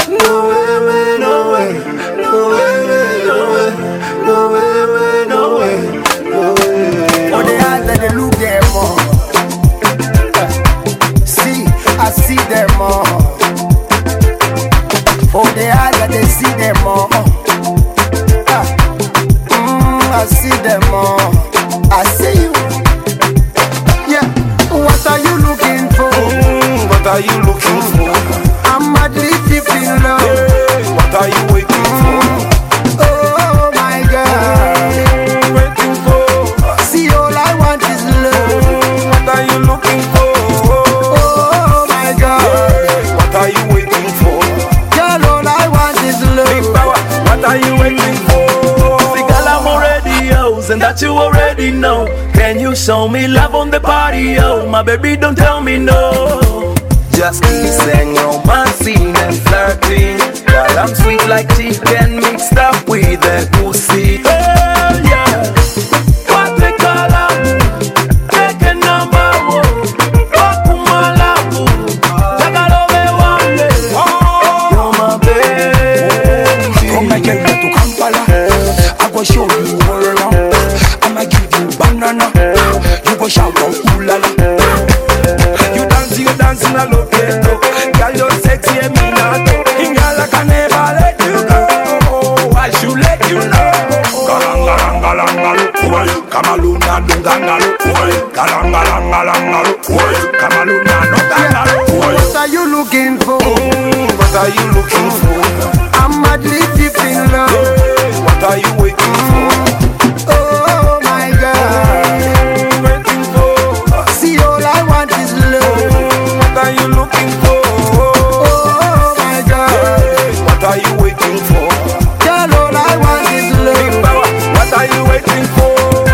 No way, way, no way. No way, way, no way. No way, way, no way. No way. On the eyes that they look them more. See, I see them more. On the eyes that they see them more. I see them more. I see you. Yeah. What are you looking for? What are you looking for? I'm madly deep in love. Hey, what are you waiting for? Oh my God. Waiting for. See, all I want is love. What are you looking for? Oh my God. Hey, what are you waiting for? Girl, all I want is Big love. power, what are you waiting for? See, girl, I'm already yours, and that you already know. Can you show me love on the party, yo? My baby, don't tell me no. Just kissing, romancing and flirting. Girl, I'm sweet like chicken mixed up with a pussy. Hell yeah. What they call up? Take a number one. Okumalabu. Jagalove one day. You're my baby. Come and get me to Kampala. I go show you all around. I'ma give you banana. You go shout out ooh la la. You dancing a look at girl, you're sexy and me not. Girl, I can never let you go. I should let you know. Galangalangalangalu, Kamaluna dungangalu, Galangalangalangalu, Kamaluna dungangalu. What are you looking for? What are you looking for? I'm madly deep in love. Hey, what are you waiting for? Oh my God. Waiting for. See, all I want is love. What are you looking for? Oh my God. Hey, what are you waiting for? Girl, all I want is Big love. power, what are you waiting for?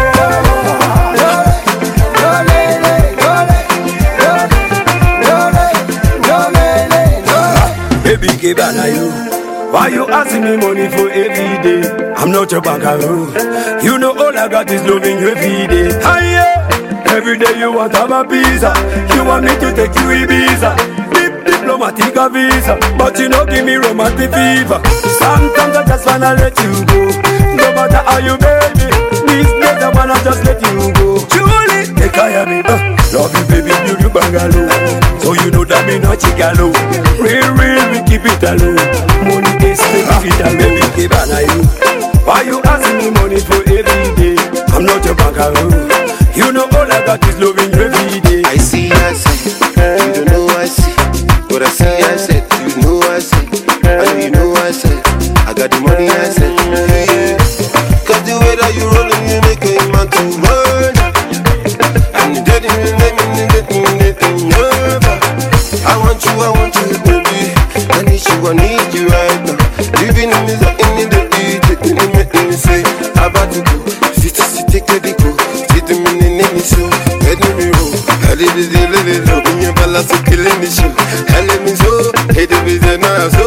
Baby, give on you. Why you asking me money for every day? I'm not your bankaroo. You know all I got is loving you every day. Hiya. Every day you want to have a pizza. You want me to take you Ibiza. Diplomatic visa, but you know give me romantic fever. Sometimes I just wanna let you go. No matter how you baby, these days I wanna just let you go. Julie, take care of me. Love you baby, you bangalow. So you know that me not chigalo. Real, we keep it alone. Money is keep it alone. Baby, keep on you. Why you asking me money for every day? I'm not your bankaroo. You know all I got is loving you every day. I see, you don't know I see. What I see, I said, you know I said. I know you know I said. I got the money, I said. Yeah. Cause the way that you rollin', you make a man to run. And you didn't never. I want you, baby. I need you right now. Living in the taking me say, about to go. Fit to take the go. Fit to me, so let me roll. I did it, in your balance, killing the show. Let me so, hey, the business now, so